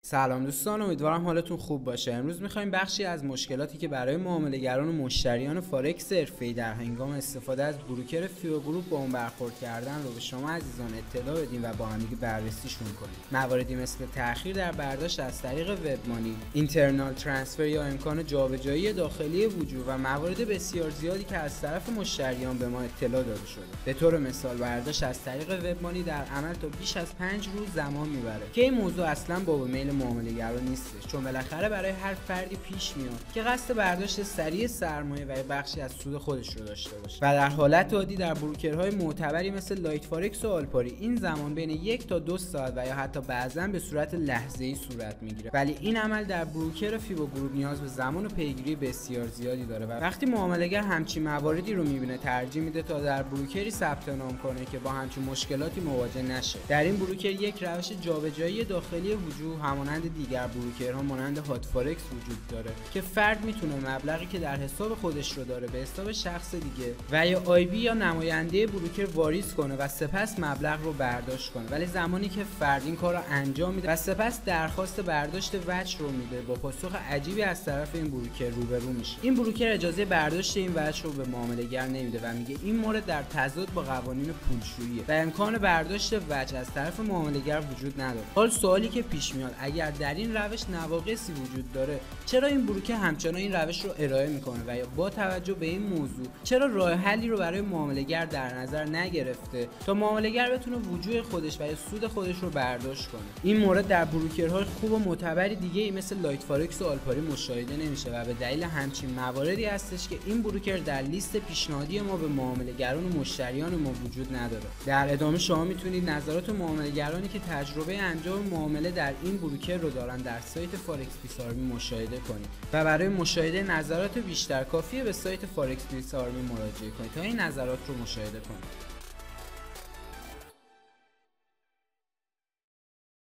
سلام دوستان، امیدوارم حالتون خوب باشه. امروز میخوایم بخشی از مشکلاتی که برای معامله‌گران و مشتریان فارکس حرفه‌ای در هنگام استفاده از بروکر فیو گروپ با اون برخورد کردن رو به شما عزیزان اطلاع بدیم و با هم دیگه بررسیشون کنیم. مواردی مثل تأخیر در برداشت از طریق وب مانی، اینترنال ترانسفر یا امکان جابجایی داخلی وجود و موارد بسیار زیادی که از طرف مشتریان به ما اطلاع داده شده. به طور مثال برداشت از طریق وب مانی در عمل تا بیش از 5 روز زمان میبره که این موضوع اصلا با میل معامله‌گرا نیستش، چون بالاخره برای هر فردی پیش میاد که قصد برداشت سریع سرمایه و بخشی از سود خودش رو داشته باشه و در حالت عادی در بروکرهای معتبری مثل لایت فارکس و آلپاری این زمان بین 1 تا 2 ساعت و یا حتی بعضا به صورت لحظه‌ای صورت میگیره، ولی این عمل در بروکر فیو گروپ نیاز به زمان و پیگیری بسیار زیادی داره و وقتی معامله‌گر همچین مواردی رو میبینه ترجیح میده تا در بروکری ثبت نام کنه که با همچین مشکلاتی مواجه نشه. در این بروکر یک روش جابجایی داخلی وجوه همانند دیگر بروکرها مانند هات فارکس وجود داره که فرد میتونه مبلغی که در حساب خودش رو داره به حساب شخص دیگه و یا آی بی یا نماینده بروکر واریز کنه و سپس مبلغ رو برداشت کنه، ولی زمانی که فرد این کار رو انجام میده و سپس درخواست برداشت وجه رو میده با پاسخ عجیبی از طرف این بروکر روبرو میشه. این بروکر اجازه برداشت این وجه رو به معامله‌گر نمیده و میگه این مورد در تضاد با قوانین پولشوییه و امکان برداشت وجه از طرف معامله‌گر وجود نداره. حال سوالی که پیش میاد، اگر در این روش نواقصی وجود داره چرا این بروکر همچنان این روش رو ارائه میکنه و یا با توجه به این موضوع چرا راه حلی رو برای معامله‌گر در نظر نگرفته تا معامله‌گر بتونه وجوه خودش و یا سود خودش رو برداشت کنه. این مورد در بروکرهای خوب و معتبری دیگه مثل لایت فارکس و آلپاری مشاهده نمیشه و به دلیل همچین مواردی هستش که این بروکر در لیست پیشنهادی ما به معامله‌گران و مشتریان ما وجود نداره. در ادامه شما میتونید نظرات معامله‌گرانی که تجربه انجام معامله در این بروکر رو دارن در سایت فارکس پیس آرمی مشاهده کنید و برای مشاهده نظرات بیشتر کافیه به سایت فارکس پیس آرمی مراجعه کنید تا این نظرات رو مشاهده کنید.